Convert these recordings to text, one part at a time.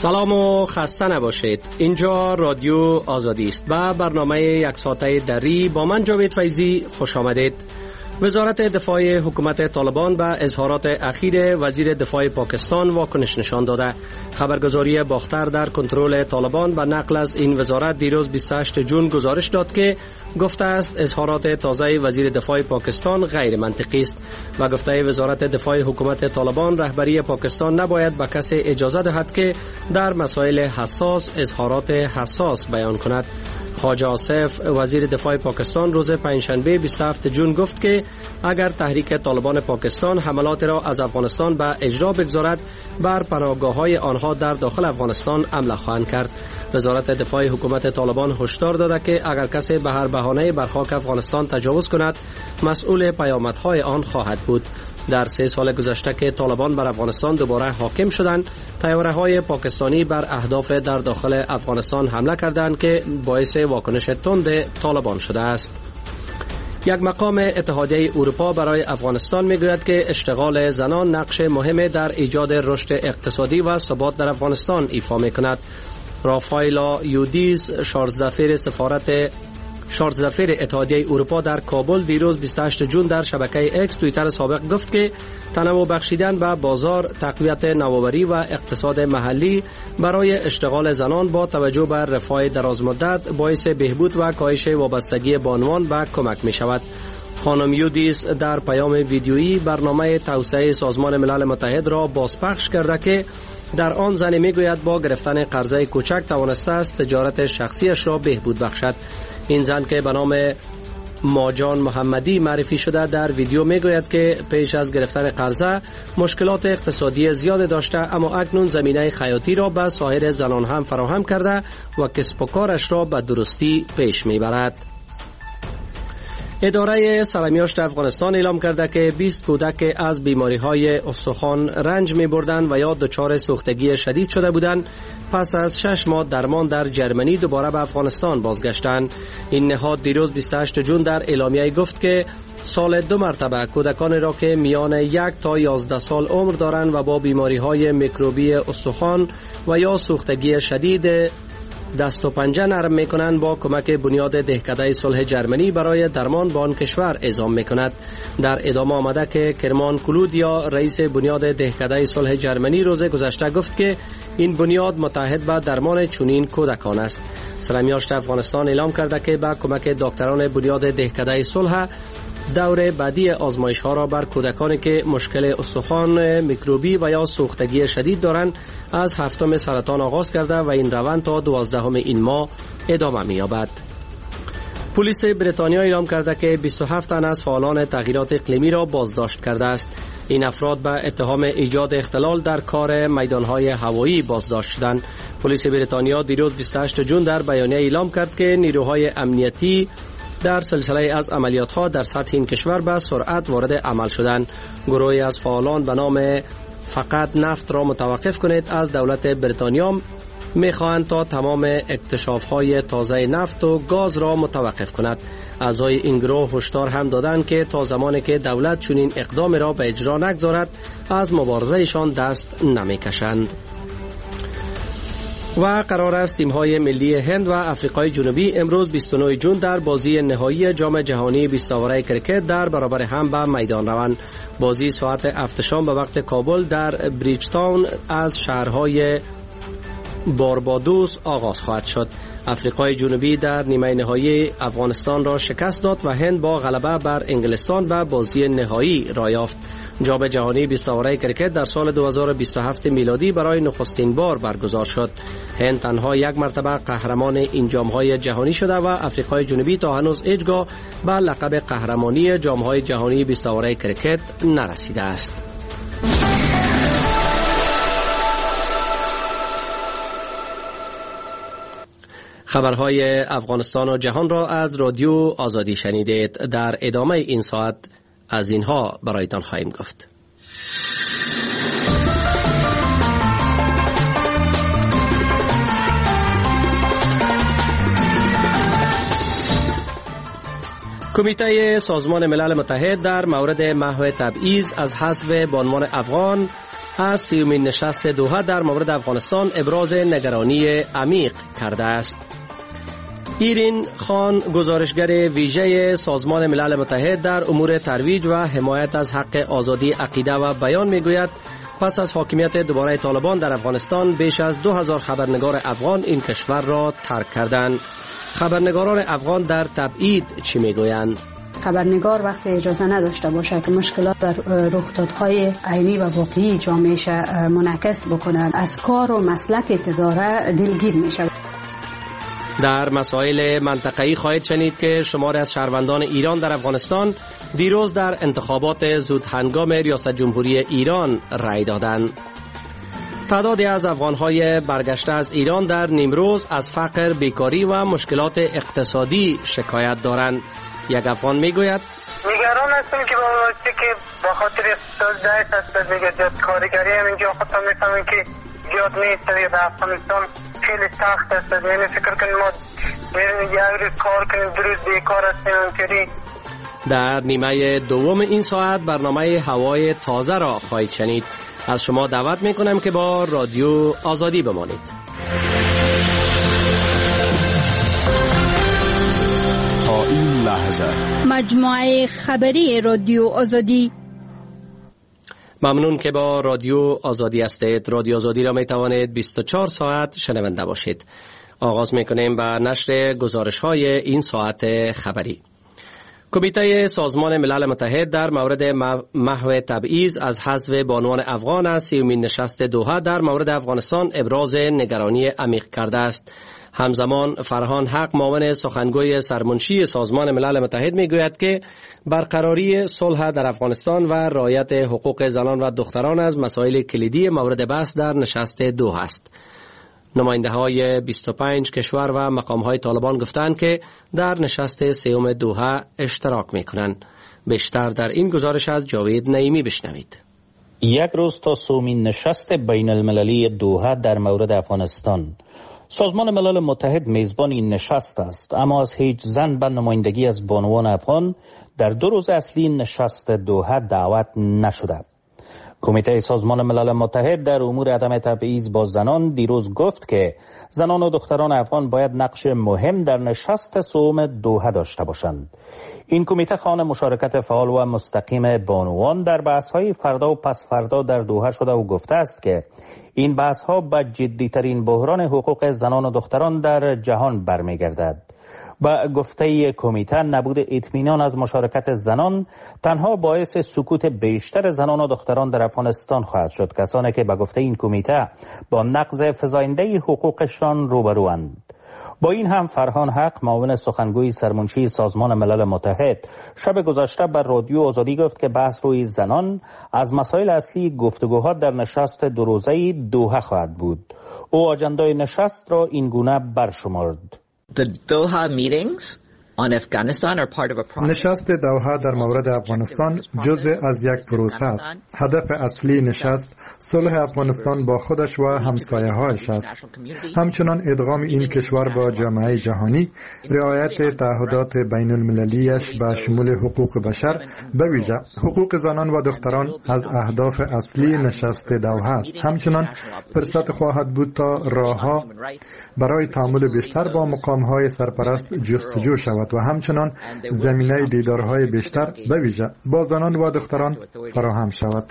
سلام و خسته نباشید. اینجا رادیو آزادی است و برنامه یک ساعته دری با من جاوید فیضی خوش آمدید. وزارت دفاع حکومت طالبان به اظهارات اخیر وزیر دفاع پاکستان واکنش نشان داده. خبرگزاری باختر در کنترل طالبان به نقل از این وزارت دیروز 28 جون گزارش داد که گفته است اظهارات تازه وزیر دفاع پاکستان غیر منطقی است و گفته وزارت دفاع حکومت طالبان رهبری پاکستان نباید به کسی اجازه دهد که در مسائل حساس اظهارات حساس بیان کند. خواجه آصف وزیر دفاع پاکستان روز پنجشنبه 27 جون گفت که اگر تحریک طالبان پاکستان حملات را از افغانستان به اجرا بگذارد بر پناهگاه‌های آنها در داخل افغانستان حمله خواهند کرد. وزارت دفاع حکومت طالبان هشدار داده که اگر کسی به هر بهانه‌ای بر خاک افغانستان تجاوز کند مسئول پیامدهای آن خواهد بود. در 3 سال گذشته که طالبان بر افغانستان دوباره حاکم شدند، طیاره‌های پاکستانی بر اهداف در داخل افغانستان حمله کردند که باعث واکنش تند طالبان شده است. یک مقام اتحادیه اروپا برای افغانستان میگوید که اشتغال زنان نقش مهمی در ایجاد رشد اقتصادی و ثبات در افغانستان ایفا می‌کند. رافایلا یودیس 14 سفیر اتحادیه اروپا در کابل دیروز 28 جون در شبکه اکس توییتر سابق گفت که تنوع بخشیدن به بازار، تقویت نوآوری و اقتصاد محلی برای اشتغال زنان با توجه به رفاه درازمدت باعث بهبود و کاهش وابستگی بانوان به کمک می شود. خانم یودیس در پیام ویدیویی برنامه توسعه سازمان ملل متحد را بازپخش کرده که در آن زنی میگوید با گرفتن قرضه کوچک توانسته است تجارت شخصیش را بهبود بخشد. این زن که به نام ماجان محمدی معرفی شده در ویدیو میگوید که پیش از گرفتن قرضه مشکلات اقتصادی زیاد داشته، اما اکنون زمینه خیاطی را به سایر زنان هم فراهم کرده و کسب و کارش را به درستی پیش میبرد. اداره سرمیاشت افغانستان اعلام کرده که 20 کودک از بیماری‌های استخوان رنج می‌بردند و یا دچار سوختگی شدید شده بودند پس از 6 ماه درمان در جرمنی دوباره به افغانستان بازگشتند. این نهاد دیروز 28 جون در اعلامیه گفت که سال 2 مرتبه کودکانی را که میان 1 تا 11 سال عمر دارند و با بیماری‌های میکروبی استخوان و یا سوختگی شدید دست و پنجه نرم میکنند با کمک بنیاد دهکده صلح جرمنی برای درمان به آن کشور اعزام میکند. در ادامه آمده که کرمان کلودیا رئیس بنیاد دهکده صلح جرمنی روز گذشته گفت که این بنیاد متحد به درمان چنین کودکان است. سرمیاشت افغانستان اعلام کرده که با کمک دکتران بنیاد دهکده صلح دور بعدی آزمایش ها را بر کودکانی که مشکل استخوان میکروبی و یا سوختگی شدید دارند از 7 سرطان آغاز کرده و این روند تا 12 این ماه ادامه می‌یابد. پلیس بریتانیا اعلام کرده که 27 تن از فعالان تغییرات اقلیمی را بازداشت کرده است. این افراد به اتهام ایجاد اختلال در کار میدانهای هوایی بازداشت شدند. پلیس بریتانیا دیروز 28 جون در بیانیه اعلام کرد که نیروهای امنیتی در سلسله از عملیات‌ها در سطح این کشور به سرعت وارد عمل شدند. گروهی از فعالان به نام فقط نفت را متوقف کنید از دولت بریتانیا می‌خواهند تا تمام اکتشاف‌های تازه نفت و گاز را متوقف کند. اعضای این گروه هشدار هم دادند که تا زمانی که دولت چنین اقدام را به اجرا نگذارد از مبارزه‌شان دست نمی‌کشند. و قرار است تیم‌های ملی هند و آفریقای جنوبی امروز 29 جون در بازی نهایی جام جهانی 20 اوره کرکت در برابر هم به میدان روند. بازی ساعت 7 شام به وقت کابل در بریج تاون از شهرهای باربادوس آغاز خواهد شد. آفریقای جنوبی در نیمه نهایی افغانستان را شکست داد و هند با غلبه بر انگلستان به بازی نهایی را یافت. جام جهانی 20 اوره کرکت در سال 2027 میلادی برای نخستین بار برگزار شد. هند تنها 1 مرتبه قهرمان این جام‌های جهانی شده و آفریقای جنوبی تا هنوز هیچگاه به لقب قهرمانی جام‌های جهانی 20 اوره کرکت نرسیده است. خبرهای افغانستان و جهان را از رادیو آزادی شنیدید. در ادامه این ساعت از اینها برایتان خواهیم گفت. کمیته سازمان ملل متحد در مورد محو تبعیض از حذف بانوان افغان از 30مین نشست دوحه در مورد افغانستان ابراز نگرانی عمیق کرده است. ایرین خان، گزارشگر ویژه سازمان ملل متحد در امور ترویج و حمایت از حق آزادی عقیده و بیان میگوید پس از حاکمیت دوباره طالبان در افغانستان بیش از 2000 خبرنگار افغان این کشور را ترک کردند. خبرنگاران افغان در تبعید چی میگویند؟ خبرنگار وقتی اجازه نداشته باشه که مشکلات در رخدادهای عینی و واقعی جامعهش منعکس بکنن، از کار و مسلکی که داره دلگیر میشه. در مسائل منطقه‌ای خواهید شنید که شماری از شهروندان ایران در افغانستان دیروز در انتخابات زودهنگام ریاست جمهوری ایران رأی دادند. تعدادی از افغان‌های برگشته از ایران در نیمروز از فقر، بیکاری و مشکلات اقتصادی شکایت دارند. یک افغان میگوید نگران هستم که با خاطر اقتصاد ضعیف است، میگه جد کارگری هم اینجا خودم میفهمم که زیاد نیست و در افغانستان خیلی سخت است. یعنی فکر کنیم ما یک روز کار کنیم، دو روز بیکار هستیم اینطوری. در نیمه دوم این ساعت برنامه هوای تازه را خواهید شنید. از شما دعوت میکنم که با رادیو آزادی بمانید. تا این لحظه مجموعه خبری رادیو آزادی. ممنون که با رادیو آزادی هستید. رادیو آزادی را می توانید 24 ساعت شنونده باشید. آغاز میکنیم با نشر گزارش های این ساعت خبری. کمیته سازمان ملل متحد در مورد محو تبعیض از حذف بانوان افغان از 30مین نشست دوحه در مورد افغانستان ابراز نگرانی عمیق کرده است. همزمان فرهان حق، معاون سخنگوی سرمنشی سازمان ملل متحد میگوید که برقراری صلح در افغانستان و رعایت حقوق زنان و دختران از مسائل کلیدی مورد بحث در نشست دوحه است. نماینده های 25 کشور و مقام های طالبان گفتند که در نشست سوم دوحه اشتراک می کنند. بیشتر در این گزارش از جاوید نعیمی بشنوید. یک روز تا سومین نشست بین المللی دوحه در مورد افغانستان. سازمان ملل متحد میزبان این نشست است، اما از هیچ زن به نمایندگی از بانوان افغان در 2 روز اصلی نشست دوحه دعوت نشده. کمیته سازمان ملل متحد در امور عدم تبعیض با زنان دیروز گفت که زنان و دختران افغان باید نقش مهم در نشست سوم دوحه داشته باشند. این کمیته خواهان مشارکت فعال و مستقیم بانوان در بحث‌های فردا و پس فردا در دوحه شده و گفته است که این بحث‌ها به جدی‌ترین بحران حقوق زنان و دختران در جهان برمیگردد. با گفته کمیته نبود اطمینان از مشارکت زنان تنها باعث سکوت بیشتر زنان و دختران در افغانستان خواهد شد، کسانی که با گفته این کمیته با نقض فزاینده حقوقشان روبروند. با این هم فرهان حق، معاون سخنگوی سرمنشی سازمان ملل متحد، شب گذشته بر رادیو آزادی گفت که بحث روی زنان از مسائل اصلی گفتگوها در نشست 2 روزه دوحه خواهد بود. او آجندای نشست را این گونه برشمرد. The Doha meetings on Afghanistan are part of a process. نشست دوحه در مورد افغانستان جزء از یک پروسه است. هدف اصلی نشست صلح افغانستان با خودش و همسایه‌هایش است. همچنان ادغام این کشور با جامعه جهانی، رعایت تعهدات بین المللیش به شمول حقوق بشر، به ویژه حقوق زنان و دختران از اهداف اصلی نشست دوحه است. همچنان فرصت خواهد بود تا راهها برای تعامل بیشتر با مقام‌های سرپرست جستجو شود و همچنان زمینه دیدارهای بیشتر به ویژه با زنان و دختران فراهم شود.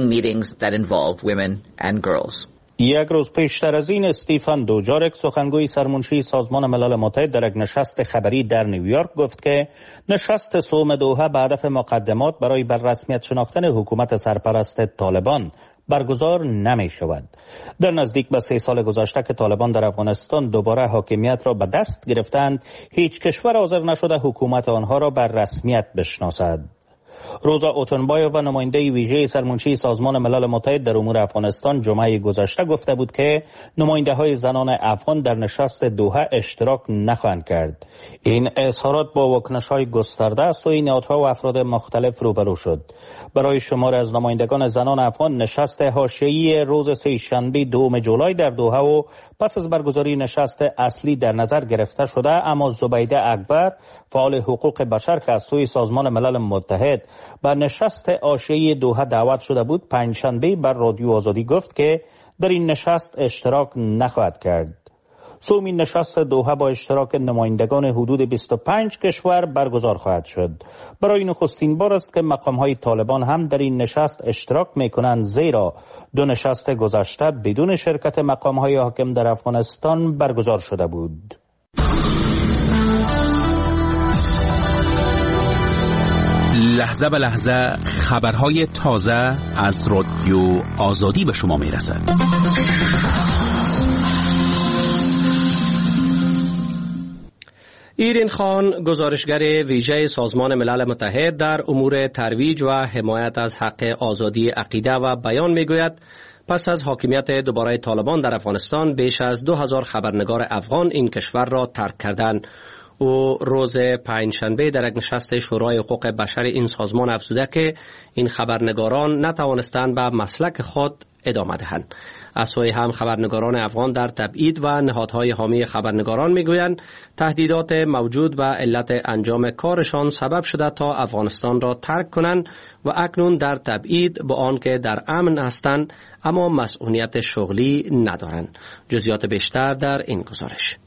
یک روز پیشتر از این استیفن دوجارک، سخنگوی سرمنشی سازمان ملل متحد، در یک نشست خبری در نیویورک گفت که نشست سوم دوحه به هدف مقدمات برای بر رسمیت شناختن حکومت سرپرست طالبان برگزار نمی شود. در نزدیک به 3 سال گذشته که طالبان در افغانستان دوباره حاکمیت را به دست گرفتند، هیچ کشور حاضر نشده حکومت آنها را بر رسمیت بشناسد. روزا اوتنبایو و نماینده ویژه سرمنشی سازمان ملل متحد در امور افغانستان جمعه گذشته گفته بود که نماینده های زنان افغان در نشست دوحه اشتراک نخواهند کرد. این اظهارات با واکنش‌های گسترده از سوی نهادها و افراد مختلف روبرو شد. برای شمار از نمایندگان زنان افغان نشست حاشیه‌ای روز سه‌شنبه 2 جولای در دوحه و پس از برگزاری نشست اصلی در نظر گرفته شده، اما زبیده اکبر، فعال حقوق بشر که از سوی سازمان ملل متحد به نشست حاشیه دوحه دعوت شده بود، پنجشنبه بر رادیو آزادی گفت که در این نشست اشتراک نخواهد کرد. سومین نشست دوحه با اشتراک نمایندگان حدود 25 کشور برگزار خواهد شد. برای نخستین بار است که مقام‌های طالبان هم در این نشست اشتراک می‌کنند، زیرا دو نشست گذشته بدون شرکت مقام‌های حاکم در افغانستان برگزار شده بود. لحظه به لحظه خبرهای تازه از رادیو آزادی به شما میرسد. ایرین خان، گزارشگر ویژه سازمان ملل متحد در امور ترویج و حمایت از حق آزادی عقیده و بیان میگوید پس از حاکمیت دوباره طالبان در افغانستان بیش از 2000 خبرنگار افغان این کشور را ترک کردند. او روز پنجشنبه در یک نشست شورای حقوق بشر این سازمان افزوده که این خبرنگاران نتوانستند به مسلک خود ادامه دهند. از سوی هم خبرنگاران افغان در تبعید و نهادهای حامی خبرنگاران میگویند تهدیدات موجود و علت انجام کارشان سبب شده تا افغانستان را ترک کنند و اکنون در تبعید با آنکه در امن هستند اما مسئولیت شغلی ندارند. جزئیات بیشتر در این گزارش.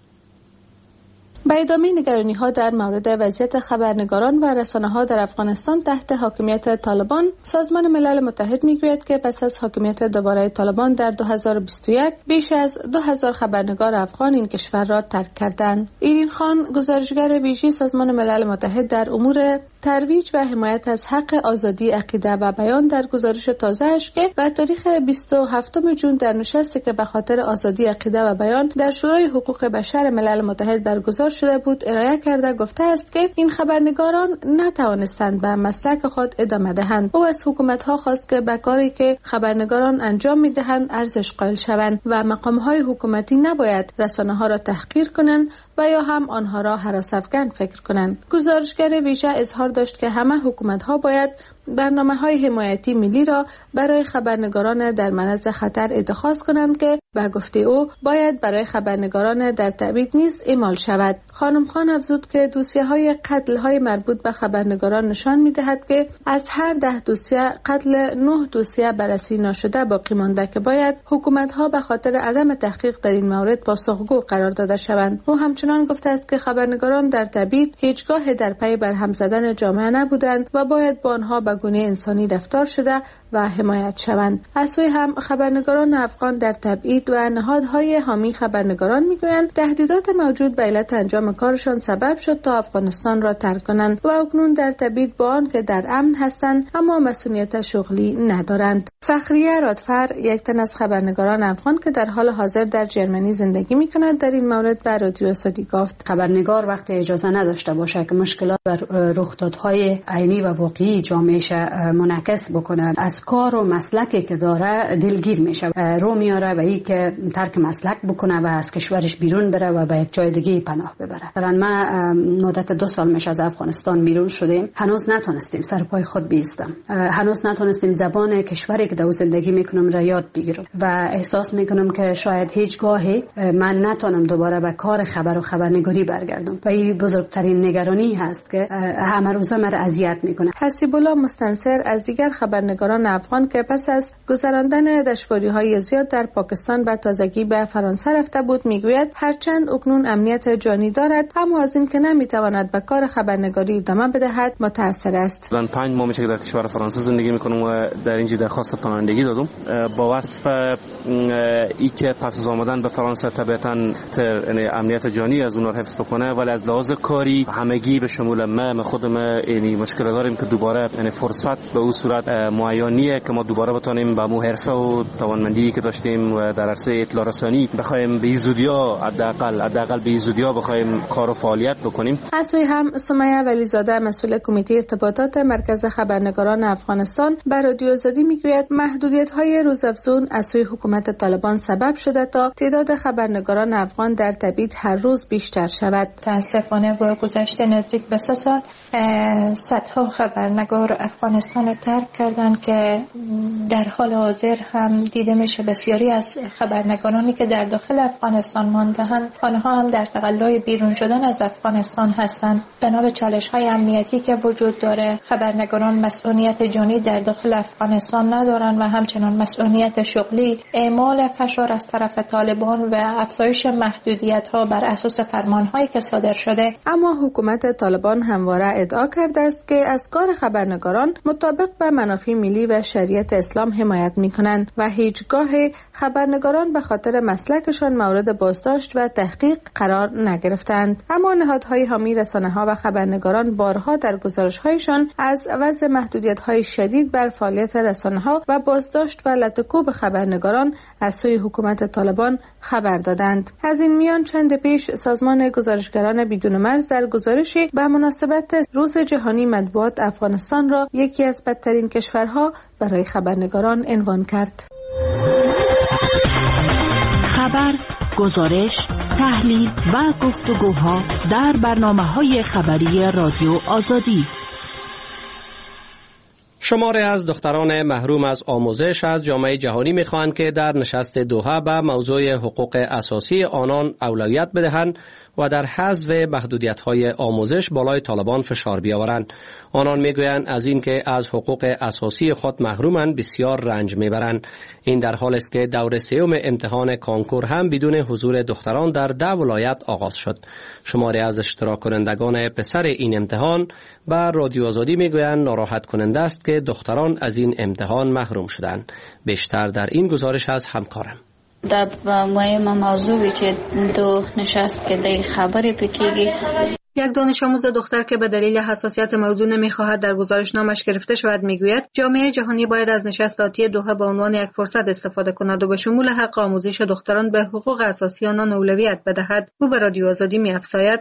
به ادامه نگرانی‌ها در مورد وضعیت خبرنگاران و رسانه‌ها در افغانستان تحت حاکمیت طالبان، سازمان ملل متحد می‌گوید که پس از حاکمیت دوباره طالبان در 2021 بیش از 2000 خبرنگار افغان این کشور را ترک کردند. ایرین خان، گزارشگر ویژه سازمان ملل متحد در امور ترویج و حمایت از حق آزادی عقیده و بیان در گزارش تازه‌اش که به تاریخ 27 جون در نشستی که به خاطر آزادی عقیده و بیان در شورای حقوق بشر ملل متحد برگزار شده بود ارائه کرده گفته است که این خبرنگاران نتوانستند به مسلک خود ادامه دهند. او از حکومت‌ها خواست که به کاری که خبرنگاران انجام می‌دهند ارزش قائل شوند و مقام‌های حکومتی نباید رسانه‌ها را تحقیر کنند و یا هم آنها را هراس‌افکن فکر کنند. گزارشگر ویژه اظهار داشت که همه حکومت‌ها باید برنامه‌های حمایتی ملی را برای خبرنگاران در معرض خطر اتخاذ کنند که به گفته او باید برای خبرنگاران در تبعید نیز اعمال شود. خانم خان افزود که دوسیه‌های قتل‌های مربوط به خبرنگاران نشان می‌دهد که از هر 10 دوسیه قتل 9 دوسیه بررسی نشده باقی مانده که باید حکومت‌ها به خاطر عدم تحقیق در این مورد پاسخگو قرار داده شوند. او همچنان گفته است که خبرنگاران در تبعید هیچگاه در پی برهم زدن جامعه نبودند و باید با آنها به گونه انسانی رفتار شده و حمایت شوند. از سوی هم خبرنگاران افغان در تبعید و نهادهای حامی خبرنگاران میگویند تهدیدات موجود به علت انجام کارشان سبب شد تا افغانستان را ترک کنند و اکنون در تبعید با آنکه در امن هستند اما مسئولیت شغلی ندارند. فخریه رادفر، یک تن از خبرنگاران افغان که در حال حاضر در جرمنی زندگی میکند، در این مورد به رادیو آزادی گفت خبرنگار وقتی اجازه نداشته باشه که مشکلات بر رخدادهای عینی و واقعی جامعهش منعکس بکنه، از کار و مسلکی که داره دلگیر میشه، رو میاره به این که ترک مسلک بکنه و از کشورش بیرون بره و به یک جای دیگه پناه ببره. مثلا ما مدت 2 سال میشه از افغانستان بیرون شدیم، هنوز نتونستیم سر پای خود بیستم، هنوز نتونستیم زبان کشوری که در زندگی میکنم را یاد بگیرم و احساس میکنم که شاید هیچ گاهی من نتونم دوباره به کار خبر و خبرنگاری برگردم و این بزرگترین نگرانی هست که همه روزه مرا اذیت میکنه. حسیب الله مستنصر از دیگر خبرنگاران افغان که پس از گذراندن دشواری‌های زیاد در پاکستان به تازگی به فرانسه رفته بود میگوید هرچند اکنون امنیت جانی دارد اما از این که نمیتواند به کار خبرنگاری ادامه بدهد متأثر است. من 5 ماه میشه که در کشور فرانسه زندگی میکنم و در اینجا درخواست پناهندگی دادم با وصف ای که پس از آمدن به فرانسه طبیعتاً امنیت جانی از اونها حفظ بکنه، ولی از لحاظ کاری همگی به شمول من خودم یعنی مشکل داریم که دوباره یعنی فرصت به اون صورت معینیه که ما دوباره بتونیم با مو حرفه و توانمندی که داشتیم و در عرصه اطلاع رسانی بخوایم به زودیا حداقل به زودیا بخوایم کار و فعالیت بکنیم. از سوی هم سمیه ولیزاده مسئول کمیته ارتباطات مرکز خبرنگاران افغانستان به رادیو آزادی میگوید محدودیت‌های روزافزون از سوی حکومت طالبان سبب شده تا تعداد خبرنگاران افغان در تبعید هر روز روز بیشتر شود. متاسفانه با گذشت نزدیک به 3 سال صدها خبرنگار افغانستان ترک کردند که در حال حاضر هم دیده میشه بسیاری از خبرنگارانی که در داخل افغانستان مانده‌اند آنها هم در تقلای بیرون شدن از افغانستان هستند. بنا به چالش‌های امنیتی که وجود داره خبرنگاران مسئولیت جانی در داخل افغانستان ندارند و همچنان مسئولیت شغلی. اعمال فشار از طرف طالبان و افزایش محدودیت‌ها بر اساس فرمان‌هایی که صادر شده. اما حکومت طالبان همواره ادعا کرده است که از کار خبرنگاران مطابق به منافع ملی و شریعت اسلام حمایت می‌کنند و هیچگاه خبرنگاران به خاطر مسلکشان مورد بازداشت و تحقیق قرار نگرفتند. اما نهادهای حامی رسانه‌ها و خبرنگاران بارها در گزارش‌هایشان از وضع محدودیت‌های شدید بر فعالیت رسانه‌ها و بازداشت و لطکوب خبرنگاران از سوی حکومت طالبان خبر دادند. از این میان چند پیش سازمان گزارشگران بدون مرز در گزارشی به مناسبت روز جهانی مطبوعات افغانستان را یکی از بدترین کشورها برای خبرنگاران عنوان کرد. خبر، گزارش، تحلیل و گفتگوها در برنامه‌های خبری رادیو آزادی. شماری از دختران محروم از آموزش از جامعه جهانی می‌خواهند که در نشست دوحه به موضوع حقوق اساسی آنان اولویت بدهند و در حذف محدودیت‌های آموزش بالای طالبان فشار بیاورند. آنان میگویند از اینکه از حقوق اساسی خود محرومند بسیار رنج میبرند. این در حالی است که دور سوم امتحان کانکور هم بدون حضور دختران در 10 ولایت آغاز شد. شماری از اشتراک کنندگان پسر این امتحان به رادیو آزادی میگویند ناراحت کننده است که دختران از این امتحان محروم شدند. بیشتر در این گزارش از همکارم. دا مهم موضوعی چې دو نشست که دی خبری پکیگی. یک دانش آموز دختر که به دلیل حساسیت موضوع نمیخواهد در گزارشنامش گرفته شود میگوید جامعه جهانی باید از نشست آتی دوحه به عنوان یک فرصت استفاده کند و به شمول حق آموزش دختران به حقوق اساسی آنان اولویت بدهد. او به رادیو آزادی میافزاید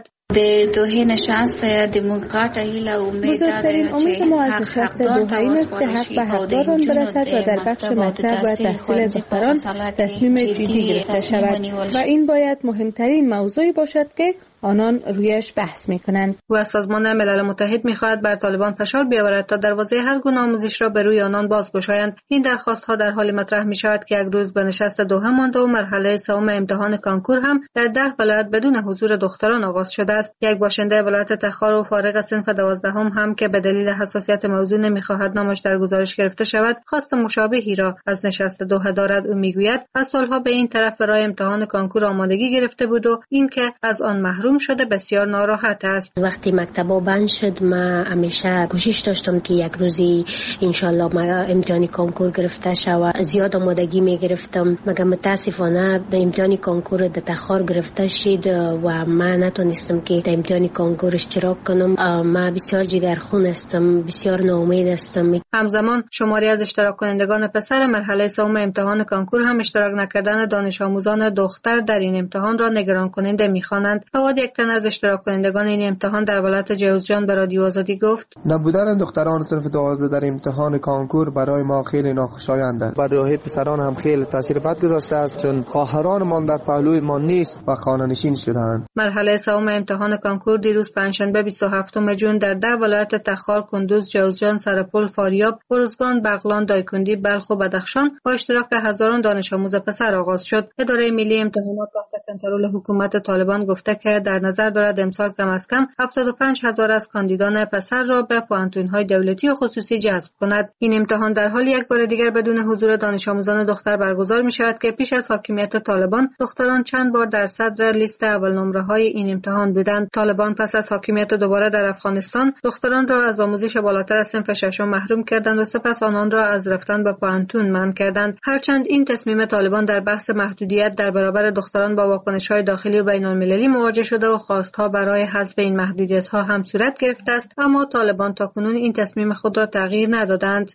بزرگترین امید ما از نشست دوحه این است که حق به حقداران برسد و در بخش مطلب و تحصیل دختران تصمیم جدی گرفته شود و این باید مهمترین موضوعی باشد که آنان رویش بحث میکنند. و از سازمان ملل متحد میخواهد بر طالبان فشار بیاورد تا دروازه هر گونه آموزش را به روی آنان بازگشایند. این درخواست ها در حالی مطرح می شود که یک روز به نشست دوحه مانده و مرحله سوم امتحان کانکور هم در 10 ولایت بدون حضور دختران آغاز شده است. یک باشنده ولایت تخار و فارغ صنف 12 هم که به دلیل حساسیت موضوع نمیخواهد نامش در گزارش گرفته شود خواست مشابهی را از نشست دوحه دارد. او میگوید از سالها به این طرف برای امتحان کانکور آمادگی گرفته بود و این که از آن محروم شده بسیار ناراحت است. وقتی مکتبا بند شد ما همیشه کوشش داشتم که یک روزی انشالله ما امتحان کانکور گرفته شود. زیاد آمادگی میگرفتم مگر متاسفانه به امتحان کانکور در تخار گرفته شد و ما نتونستم که در امتحان کانکور اشتراک کنم. ما بسیار جگرخون هستم، بسیار ناامید هستم. همزمان شماری از اشتراک کنندگان پسر مرحله سوم امتحان کانکور هم اشتراک نکردن دانش آموزان دختر در این امتحان را نگران کننده می‌خوانند. فقط یک تن از اشتراک کنندگان این امتحان در ولایت جوزجان به رادیو آزادی گفت نبودن دختران صنف 12 در امتحان کانکور برای ما خیلی ناخوشایند است. برای پسران هم خیلی تاثیر بد گذاشته است چون خواهرانمان در پهلوی ما نیست و خانه‌نشین شدند. مرحله سوم امتحان کانکور دیروز پنجشنبه 27 جون در 10 ولایت تخار، کندوز، جوزجان، سرپل، فاریاب، ارزگان، بغلان، دایکنډی، بلخ و بدخشان با اشتراک هزاران دانش آموز پسر آغاز شد. اداره ملی امتحانات تحت کنترل حکومت طالبان گفته که در نظر دارد امسال کم از کم 75,000 از کاندیدان پسر را به پوهنتون‌های دولتی و خصوصی جذب کند. این امتحان در حال یک بار دیگر بدون حضور دانش آموزان دختر برگزار می شود که پیش از حاکمیت طالبان دختران چند بار در صدر لیست اول نمره‌های این امتحان بودند. طالبان پس از حاکمیت دوباره در افغانستان دختران را از آموزش بالاتر از صنف ششم محروم کردند و سپس آنان را از رفتن به پوهنتون منع کردند. هرچند این تصمیم طالبان در بحث محدودیت در برابر دختران با واکنش‌های داخلی و بین‌المللی مواجه شده و خواستها برای حذف این محدودیت‌ها هم صورت گرفته است، اما طالبان تاکنون این تصمیم خود را تغییر ندادند.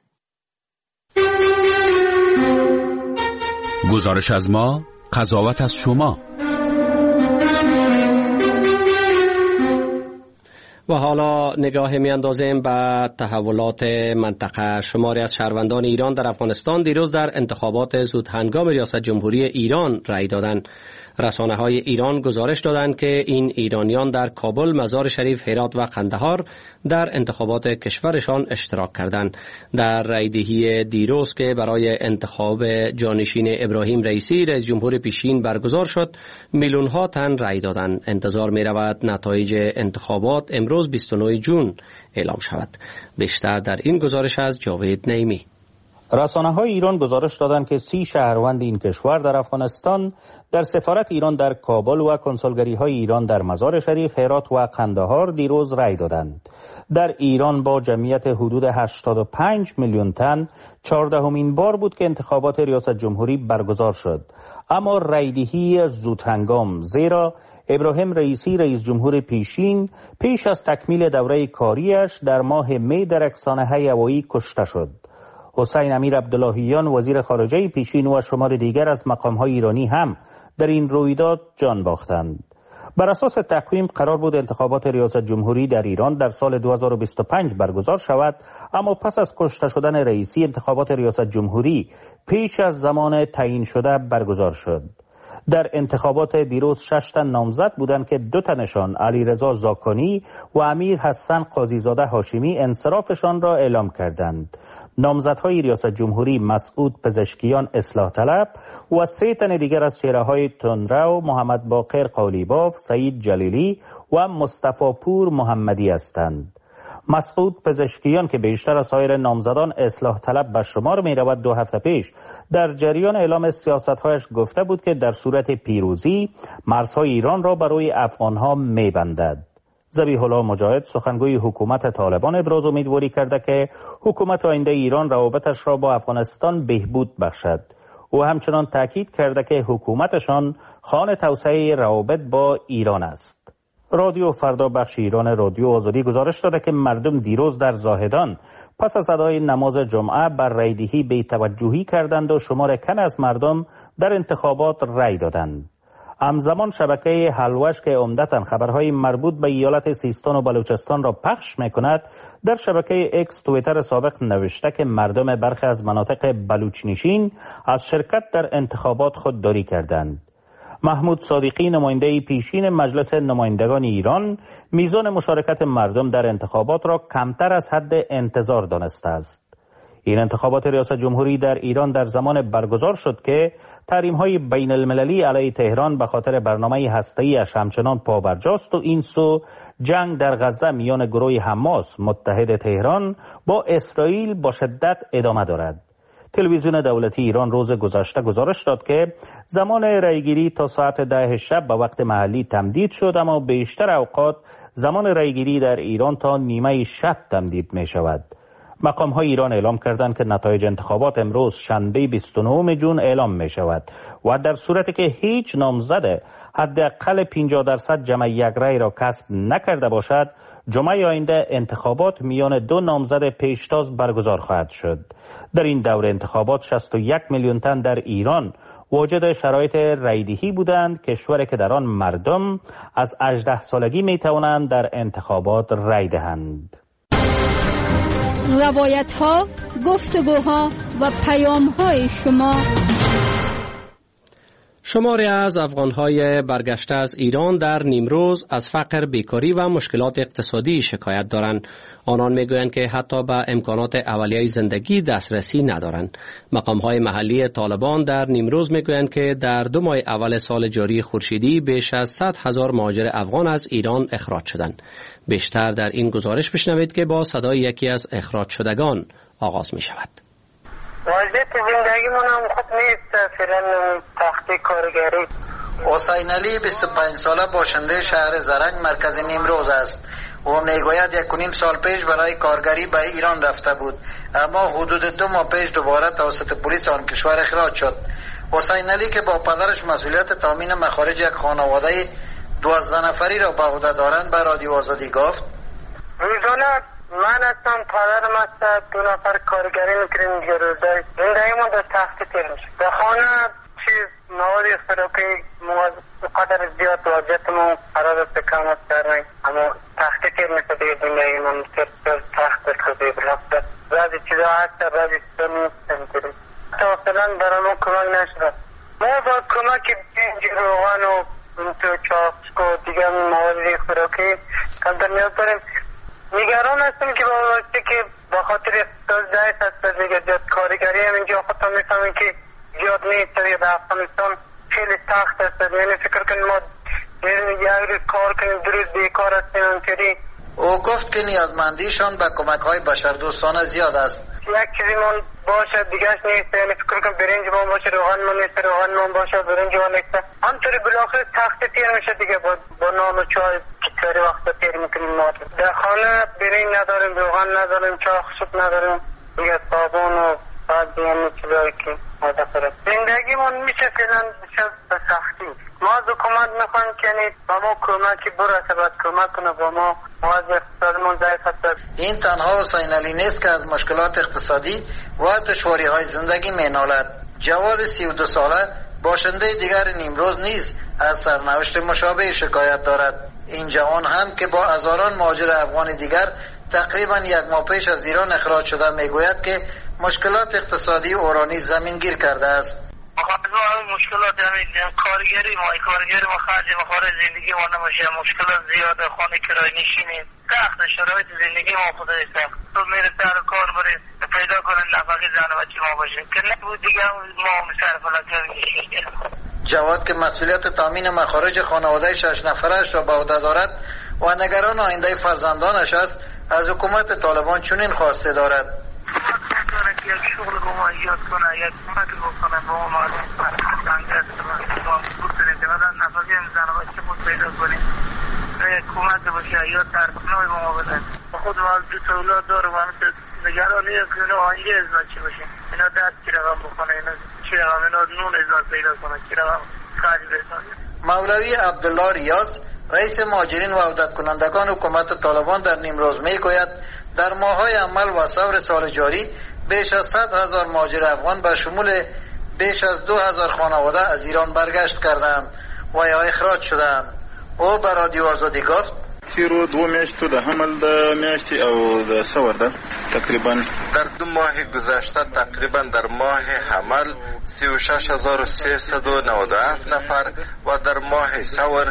گزارش از ما، قضاوت از شما. و حالا نگاه میاندازیم به تحولات منطقه. شماری از شهروندان ایران در افغانستان دیروز در انتخابات زود هنگام ریاست جمهوری ایران رأی دادند. رسانه‌های ایران گزارش دادند که این ایرانیان در کابل، مزار شریف، هرات و قندهار در انتخابات کشورشان اشتراک کردند. در رایدهی دیروز که برای انتخاب جانشین ابراهیم رئیسی رئیس جمهور پیشین برگزار شد، میلیون‌ها تن رای دادند. انتظار می‌رود نتایج انتخابات امروز 29 جون اعلام شود. بیشتر در این گزارش از جاوید نعیمی. رسانه‌های ایران گزارش دادند که 30 شهروند این کشور در افغانستان در سفارت ایران در کابل و کنسولگری‌های ایران در مزار شریف، هرات و قندهار دیروز رای دادند. در ایران با جمعیت حدود 85 میلیون تن 14مین بار بود که انتخابات ریاست جمهوری برگزار شد. اما رایدهی زودهنگام، زیرا ابراهیم رئیسی رئیس جمهور پیشین پیش از تکمیل دوره کاریش در ماه می در رکسانه‌های هوایی کشته شد. حسین امیر عبداللهیان وزیر خارجه پیشین و شمار دیگر از مقام‌های ایرانی هم در این رویداد جان باختند. بر اساس تقویم قرار بود انتخابات ریاست جمهوری در ایران در سال 2025 برگزار شود، اما پس از کشته شدن رئیسی انتخابات ریاست جمهوری پیش از زمان تعیین شده برگزار شد. در انتخابات دیروز 6 تن نامزد بودند که 2 تنشان علیرضا زاکانی و امیر حسن قاضیزاده هاشمی انصرافشان را اعلام کردند. نامزدهای ریاست جمهوری مسعود پزشکیان اصلاح طلب و 3 تن دیگر از چهره‌های تندرو، محمد باقر قالیباف، سعید جلیلی و مصطفی پور محمدی هستند. مسعود پزشکیان که بیشتر از سایر نامزدان اصلاح طلب به شمار می رود 2 هفته پیش در جریان اعلام سیاست‌هایش گفته بود که در صورت پیروزی مرزهای ایران را برای افغانها می بندد. ذبیح الله مجاهد سخنگوی حکومت طالبان ابراز امیدواری کرده که حکومت آینده ایران روابطش را با افغانستان بهبود بخشد. او همچنان تاکید کرده که حکومتشان خوان توسعه روابط با ایران است. رادیو فردا بخش ایران رادیو آزادی گزارش داده که مردم دیروز در زاهدان پس از ادای نماز جمعه بر رایدهی بی‌توجهی کردند و شمار کمی از مردم در انتخابات رای دادند. همزمان شبکه حلوش که عمدتاً خبرهای مربوط به ایالت سیستان و بلوچستان را پخش می‌کند، در شبکه اکس توییتر سابق نوشته که مردم برخی از مناطق بلوچنشین از شرکت در انتخابات خودداری کردند. محمود صادقی نماینده پیشین مجلس نمایندگان ایران میزان مشارکت مردم در انتخابات را کمتر از حد انتظار دانسته است. این انتخابات ریاست جمهوری در ایران در زمان برگزار شد که تحریم‌های بین المللی علیه تهران به خاطر برنامه هسته‌ای‌اش همچنان پابرجاست و این سو جنگ در غزه میان گروه حماس متحد تهران با اسرائیل با شدت ادامه دارد. تلویزیون دولتی ایران روز گذشته گزارش داد که زمان رایگیری تا ساعت 10 شب به وقت محلی تمدید شد، اما بیشتر اوقات زمان رایگیری در ایران تا نیمه شب تمدید می شود. مقام‌های ایران اعلام کردند که نتایج انتخابات امروز شنبه 29 جون اعلام می شود و در صورتی که هیچ نامزد حداقل 50% جمع یک رای را کسب نکرده باشد، جمعه آینده انتخابات میان 2 نامزد پیشتاز برگزار خواهد شد. در این دور انتخابات 61 میلیون تن در ایران واجد شرایط رایدهی بودند، کشوری که در آن مردم از 18 سالگی می توانند در انتخابات رای دهند. روایت‌ها، گفتگوها و پیام‌های شما. شماری از افغان‌های برگشته از ایران در نیمروز از فقر، بیکاری و مشکلات اقتصادی شکایت دارند. آنان میگویند که حتی به امکانات اولیه زندگی دسترسی ندارند. مقام‌های محلی طالبان در نیمروز میگویند که در 2 ماه اول سال جاری خورشیدی بیش از 100,000 مهاجر افغان از ایران اخراج شدند. بیشتر در این گزارش بشنوید که با صدای یکی از اخراج شدگان آغاز می شود. وضعیت زندگیمون هم خوب نیست، فعلا تخته کارگری. حسین علی 25 ساله باشنده شهر زرنگ مرکز نیمروز است. او میگوید 1.5 سال پیش برای کارگری به ایران رفته بود، اما حدود 2 ماه پیش دوباره توسط پلیس آن کشور اخراج شد. حسین علی که با پدرش مسئولیت تامین مخارج یک خانواده 12 نفری را به عهده دارند به رادیو آزادی گفت: روزانه من هستم، پدرم هست، 2 نفر کارگری میکنیم دیگه. روزای زندگیمون در تخت تیر میشه. در خانه چیز مواد خوراکی قدر زیاد واجبمون قرار است کم است کردن، اما تخت تیر میشه دیگه. زندگیمون تخت خودی برفته. بعضی چیزا هست، بعضی چیزا نیست. تا فعلا برامون کمک نشده. ما با کمک برنج روغن و تو چاپسک و دیگر مواد خوراکی کمتر نیاز داریم. نگران هستیم که با خاطر اقتصاد ضعیف هست دیگه زیاد کارگری هم اینجا خودتون میفهمیم که زیاد نیست در افغانستان خیلی سخت است. یعنی فکر کنیم ما یک روز کار کنیم 2 روز بیکار هستیم اونطوری. او گفت که نیازمندیشان به کمک‌های بشردوستانه زیاد است. یک چیزیمون باشه دیگهش نیست. یعنی فکر کنم برنج ما باشه روغن ما نیست، روغن ما باشه برنج ما نیست. همطوری بالاخره تخت تیر میشه دیگه با نان و چای که وقت تیر میکنیم. ما در خانه برنج نداریم، روغن نداریم، چای خوشب نداریم، دیگه صابون و بعد همین چیزایی که مدفره زندگیمون میشه فعلا بسیار به سختی. ما از حکومت میخوایم که با ما کمکی برسه، باید کمک کنه با ما از اقتصادمون ضعیف هست. این تنها حسین علی نیست که از مشکلات اقتصادی و دشواری های زندگی مینالد. جواد 32 ساله باشنده دیگر نیمروز نیز از سرنوشت مشابه شکایت دارد. این جوان هم که با هزاران مهاجر افغان دیگر تقریبا 1 ماه پیش از ایران اخراج شده میگوید که مشکلات اقتصادی او را نیز زمینگیر کرده است. مشکلات کارگری ما خرج مخارج زندگی ما نمیشه، مشکلات زیاده، خانه کرایه نشینیم، سخت شرایط زندگی ما خدای سخت. تو میره سر کار بره پیدا کنن نفقه زن و بچه ما باشه که نبود دیگه ما مسر فلکه. جواد که مسئولیت تامین مخارج خانواده 6 نفرش را به عهده دارد و نگران آینده فرزندانش است، از حکومت طالبان چنین خواسته دارد. یک شغل با ما ایجاد کنه، یک کمک بکنه با ما معلوم کنه سنگست ما بود کنیم که مثلا نفقه زن و بچه بود پیدا کنیم، یک کمک باشه یا ترکنای با ما بدن. خود ما 2 اولاد دارم و همین نگرانی که اینا آینده ازاد چی باشه، اینا درد چی رقم بکنه، اینا چی رقم، اینا نون ازاد پیدا کنه، چی رقم خرج بسازه. مولوی عبدالله ریاض رئیس مهاجرین و عودت کنندگان حکومت طالبان در نیمروز میگوید در ماه‌های عمل و ثور سال جاری بیش از 100,000 مهاجر افغان به شمول بیش از 2,000 خانواده از ایران برگشت کردند و یا اخراج شدند. او به رادیو آزادی گفت تیرو 2 میاشتو د حمل د میاشتې او د ثور ده تقریبا در 2 ماه گذشته تقریبا در ماه حمل 36,397 نفر و در ماه ثور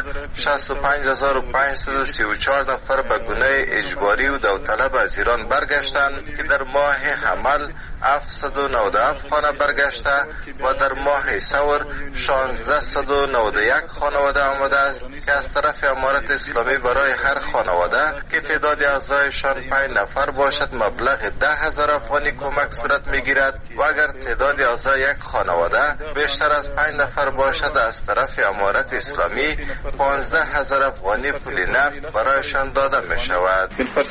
65,534 نفر به گونه اجباری و داوطلب از ایران برگشتند که در ماه حمل 797 خانه برگشته و در ماه ثور 1691 خانواده آمده است که از طرف امارت اسلامی برای هر خانواده که تعداد اعضایشان 5 نفر باشد مبلغ 10,000 افغانی کمک صورت میگیرد و اگر تعداد اعضای یک خانواده بیشتر از 5 نفر باشد از طرف امارت اسلامی 15,000 افغانی پول نقد برایشان داده می شود.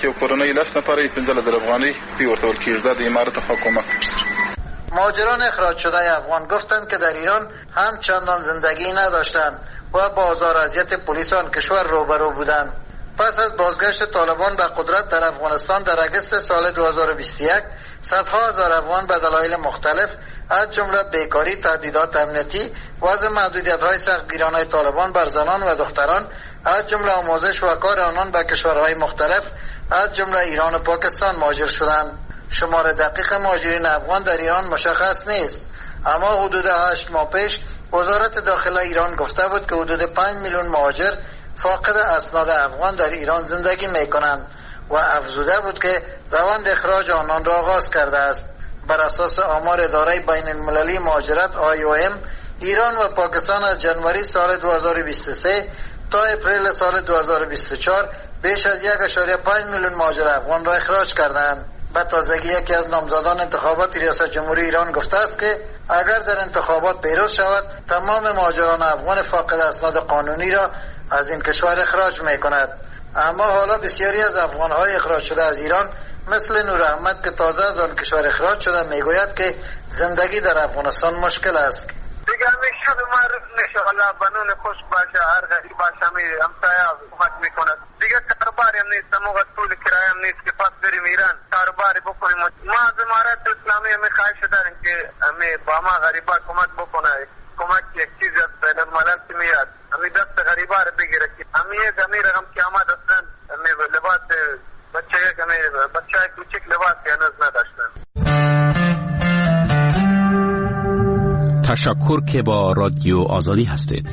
مهاجران اخراج شده افغان گفتند که در ایران هم چندان زندگی نداشتند و با آزار و اذیت پلیس آن کشور روبرو بودند. پس از بازگشت طالبان به قدرت در افغانستان در اگست سال 2021 صدها هزار افغان به دلایل مختلف از جمله بیکاری، تهدیدات امنیتی، وضع محدودیت‌های سختگیرانه طالبان بر زنان و دختران از جمله آموزش و کار آنان به کشورهای مختلف از جمله ایران و پاکستان مهاجر شدند. شمار دقیق مهاجرین افغان در ایران مشخص نیست، اما حدود 8 ماه پیش وزارت داخله ایران گفته بود که حدود 5 میلیون مهاجر فاقد اسناد افغان در ایران زندگی می کنند و افزوده بود که روند اخراج آنان را آغاز کرده است. بر اساس آمار اداره بین المللی مهاجرت IOM، ایران و پاکستان از جنوری سال 2023 تا اپریل سال 2024 بیش از 1.5 میلیون مهاجر افغان را اخراج کردند. به تازگی یکی از نامزدان انتخابات ریاست جمهوری ایران گفته است که اگر در انتخابات پیروز شود تمام مهاجران افغان فاقد اسناد قانونی را از این کشور اخراج می کند. اما حالا بسیاری از افغان‌های اخراج شده از ایران مثل نور احمد که تازه از آن کشور اخراج شده میگوید که زندگی در افغانستان مشکل است. دیگه همیشه معروف نشه، الله بنون خوش باشه، هر غریب باشه می همسایه کمک میکنه. دیگه کاروباری هم نیست، موقع طول کرایه هم نیست که پس بریم ایران کاروباری بکنیم. ما از امارت اسلامی همی خواهش داریم که همی با ما غریبا کمک بکنه. کمک یک چیز از بین الملل که میاد همی دست غریبا رو بگیره که همی یک همی رقم که آمد اصلا همی لباس بچه یک همی بچه های کوچک لباس هنوز نداشتن. تشکر که با رادیو آزادی هستید.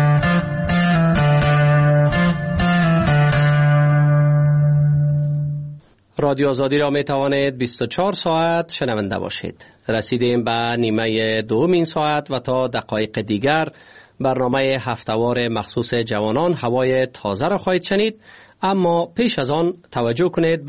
رادیو آزادی را می توانید 24 ساعت شنونده باشید. رسیدیم به نیمه دومین ساعت و تا دقایق دیگر برنامه هفته‌وار مخصوص جوانان هوای تازه را خواهید شنید، اما پیش از آن توجه کنید